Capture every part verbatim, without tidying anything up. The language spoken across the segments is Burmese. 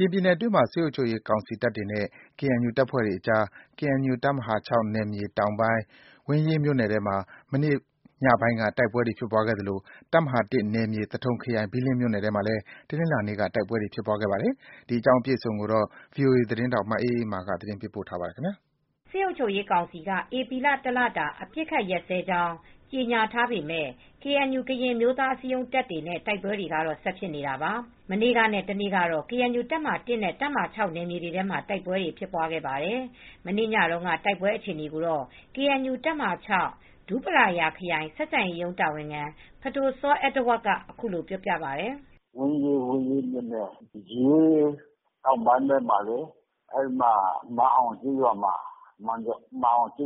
ရင်ပြည်နယ်အတွင်းမှာ စစ်အုပ်ချုပ်ရေးကောင်စီတပ်တွေနဲ့ ကေအန်ယူ တပ်ဖွဲ့တွေအကြား ကေအန်ယူ တပ်မဟာ ၆ နယ်မြေတောင်ပိုင်း ဝင်းရေးမြို့နယ်ထဲမှာ မနေ့ညပိုင်းက တိုက်ပွဲတွေဖြစ်ပွားခဲ့သလို တပ်မဟာ ၁ နယ်မြေ သထုံခရိုင် ဘီးလင်းမြို့နယ်ထဲမှာလည်း တနင်္လာနေ့က တိုက်ပွဲတွေ ဖြစ်ပွားခဲ့ပါတယ်။ ဒီအကြောင်းအပြည့်အစုံကို ဗွီအိုအေသတင်းထောက် မအေးအေးမာက သတင်းပေးပို့ထားပါတယ်။စစ်အုပ်ချုပ်ရေးကောင်စီက ဧပြီလ တလတာ အပစ်အခတ်ရပ်စဲကြောင်း ကြေညာထားပေမဲ့ ကေအန်ယူ ကရင်အမျိုးသားအစည်းအရုံးတပ်တွေနဲ့ တိုက်ပွဲတွေကတော့ ဆက်ဖြစ်နေတာပါ။ မနေ့ကနဲ့ တနေ့ကတော့ ကေအန်ယူ တပ်မဟာ ၁ နဲ့ တပ်မဟာ ၆ နယ်မြေတွေထဲမှာ တိုက်ပွဲတွေ ဖြစ်ပွားခဲ့ပါတယ်။ မနေ့ညတုန်းက တိုက်ပွဲအခြေအနေကိုတော့ ကေအန်ယူ တပ်မဟာ ၆ ဒူးပလာယာခရိုင် ဆက်ဆံရေးရုံးတာဝန်ခံ ဖဒိုစောအက်ဒဝါဒ်က အခုလိုပြောပြပါတယ်။ “ဝင်းရေး မြို့နယ် ရေးတောင်ပိုင်းဘက်မှာ မာန်အောင်ကျေးရွာအနီးမှာ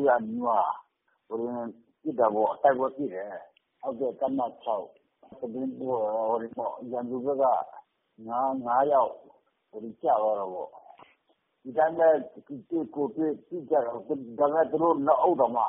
တိုက်ပွဲဖြစ်တယ်။ တပ်မဟာ ၆ သတင်းပို့တာက ရန်သူဘက်က ၅ ယောက်ကျသွားတယ်ပေါ့။ ဒီတိုင်းပဲ ကိုယ်တွေ့ရှိကြတယ်။ သူတို့ နှစ်အုပ်တောင်မှ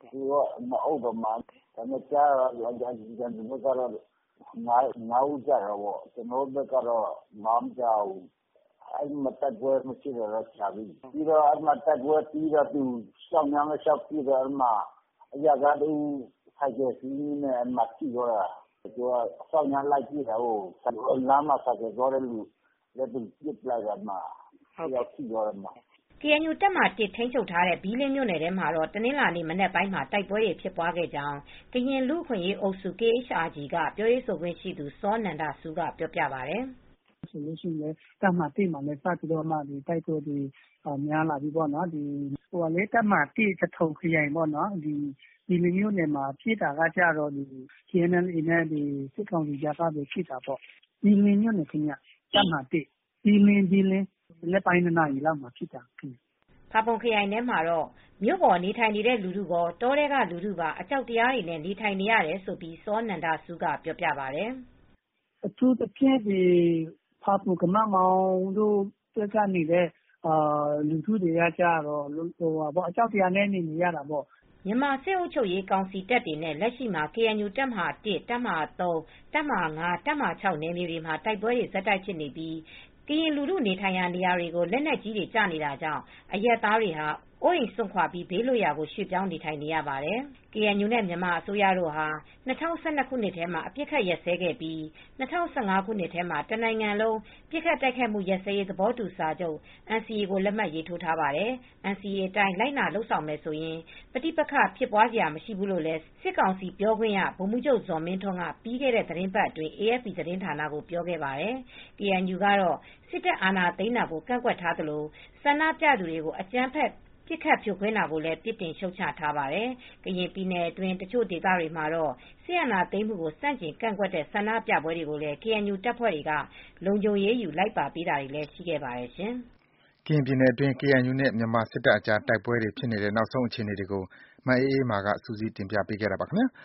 ကြားတာက ရန်သူဘက်က ၅ ဦးကျတယ်ပေါ့။ ကျနော်တို့ဘက်ကတော့ ဘာမှမကြားဘူး။ အဲဒီမှာ တိုက်ပွဲမဖြစ်တာကြာပြီ။ တိုက်ပွဲပြီးတော့ လျှောက်လျှာက်ပစ်တော့ အရပ်သားတဦး ဆိုင်ကယ်စီးရင်းနဲ့ ထိသွားတာ။ သူက အစောင့်နင်းလိုက်ပစ်တာကို လမ်းမှာ ဆိုင်ကယ်သွားတဲ့လူကို ပစ်လိုက်တာ တယောက်ထိသွားတယ်။ ” ကေအန်ယူ တပ်မဟာ ၁ ထိန်းချုပ်ထားတဲ့ ဘီးလင်းမြို့နယ်ထဲမှာတော့ တနင်္လာနေ့ မနက်ပိုင်းမှာ တိုက်ပွဲတွေဖြစ်ပွားခဲ့ကြောင်း ကရင်လူ့အခွင့်အရေးအုပ်စု ကေအေချ်အာဂျီ က ပြောရေးဆိုခွင့်ရှိသူ စောနန္ဒဆူးက ပြောပြပါတယ်။ “တပ်မဟာ ၁ မှာလည်း စပြီးတော့ တိုက်ပွဲတွေများလာပြီပေါ့နော်။ တပ်မဟာ ၁ သထုံခရိုင် ဘီးလင်းမြို့နယ်မှာဖြစ်တာကတော့ ကေအန်အယ်လ်အေနဲ့ စစ်ကောင်စီကြားမှာဖြစ်တာပေါ့။ ဘီးလင်းမြို့နယ် တပ်မဟာ ၁ ဘီးလင်း မနက်ပိုင်း ၂ နာရီလောက်မှာဖြစ်တာ။ ” ဖာပွန်ခရိုင်ထဲမှာတော့ မြို့ပေါ်နေထိုင်နေတဲ့လူထုရော တောထဲကလူထုပါ အကြောက်တရားတွေနဲ့ နေထိုင်နေရတယ်လို့ စောနန္ဒဆူးက ပြောပြပါတယ်။ “အထူးသဖြင့် ဖာပွန် ကမမောင်းတို့ဘက်ကနေတဲ့ လူထုတွေက အကြောက်တရားနဲ့ နေနေရတာပေါ့။ ” မြန်မာစစ်အုပ်ချုပ်ရေးကောင်စီတပ်တွေနဲ့ လက်ရှိမှာ ကေအန်ယူ တပ်မဟာ ၁ တပ်မဟာ ၃ တပ်မဟာ ၅ တပ်မဟာ ၆ နယ်မြေတွေမှာ တိုက်ပွဲတွေ ဆက်တိုက်ဖြစ်နေပြီး ကရင်လူထုနေထိုင်ရာနေရာတွေကို လက်နက်ကြီးတွေကျနေတာကြောင့် အရပ်သားတွေဟာ အိုးအိမ်စွန့်ခွာပြီး ဘေးလွတ်ရာကို ရွှေ့ပြောင်းနေထိုင်နေရပါတယ်။ ကေအန်ယူနဲ့ မြန်မာအစိုးရတို့ဟာ ၂၀၁၂ ခုနှစ်ထဲမှာ အပစ်အခတ်ရပ်စဲခဲ့ပြီး ၂၀၁၅ ခုနှစ်ထဲမှာ တနိုင်ငံလုံး ပစ်ခတ်တိုက်ခိုက်မှုရပ်စဲရေး သဘောတူစာချုပ် အန်စီအေ ကို လက်မှတ်ရေးထိုးထားပါတယ်။ အန်စီအေ အတိုင်း လိုက်နာလုပ်ဆောင်မယ်ဆိုရင် ပဋိပက္ခဖြစ်ပွားစရာ မရှိဘူးလို့လည်း စစ်ကောင်စီပြောခွင့်ရ ဗိုလ်မှူးချုပ်ဇော်မင်းထွန်းက ပြီးခဲ့တဲ့ သီတင်းပတ်အတွင်း အေအက်ဖ်ပီသတင်းဌာနကို ပြောခဲ့ပါတယ်။ ကေအန်ယူကတော့ စစ်တပ်အာဏာသိမ်းတာကို ကန့်ကွက်ထားသလို ဆန္ဒပြသူတွေကို အကြမ်းဖက် ပစ်ခတ်ဖြိုခွင်းတာကိုလည်း ပြစ်တင်ရှုတ်ချထားပါတယ်။ ကရင်ပြည်နယ်အတွင်း တချို့ဒေသတွေမှာတော့ စစ်အာဏာသိမ်းမှုကို ဆန့်ကျင်ကန့်ကွက်တဲ့ ဆန္ဒပြပွဲတွေကိုလည်း ကေအန်ယူတပ်ဖွဲ့တွေက လုံခြုံရေးယူ လိုက်ပါပေးတာတွေလည်း ရှိခဲ့ပါတယ်ရှင်။ ကရင်ပြည်နယ်အတွင်း ကေအန်ယူနဲ့ မြန်မာစစ်တပ်ကြား တိုက်ပွဲတွေဖြစ်နေတဲ့ နောက်ဆုံးအခြေအနေတွေကို မအေးအေးမာ စုစည်းတင်ပြပေးထားပါတယ်။